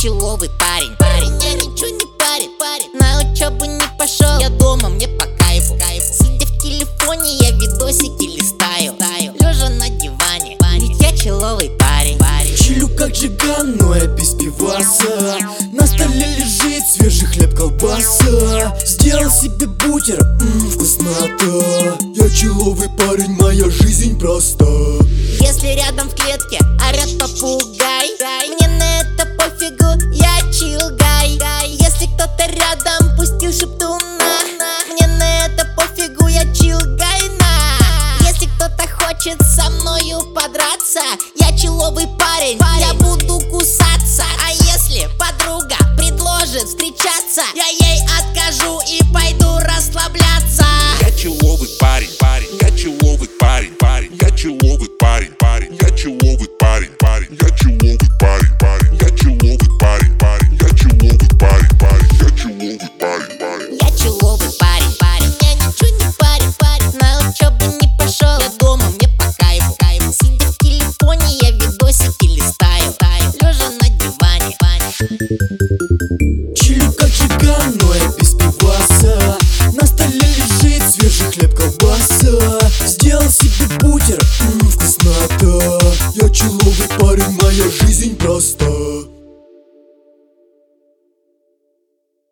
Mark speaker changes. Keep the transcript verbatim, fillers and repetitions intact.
Speaker 1: человый парень. Парень, я ничего не парит, парит. На учебу не пошел, я дома, мне по кайфу, кайфу. Сидя в телефоне, я видосики листаю, лежа на диване, ведь я человый парень, парень.
Speaker 2: Чилю как Джиган, но я без пиваса. На столе лежит свежий хлеб, колбаса. Сделал себе бутер, ммм, вкуснота. Я человый парень, моя жизнь проста.
Speaker 1: Если рядом в клетке орет попугай,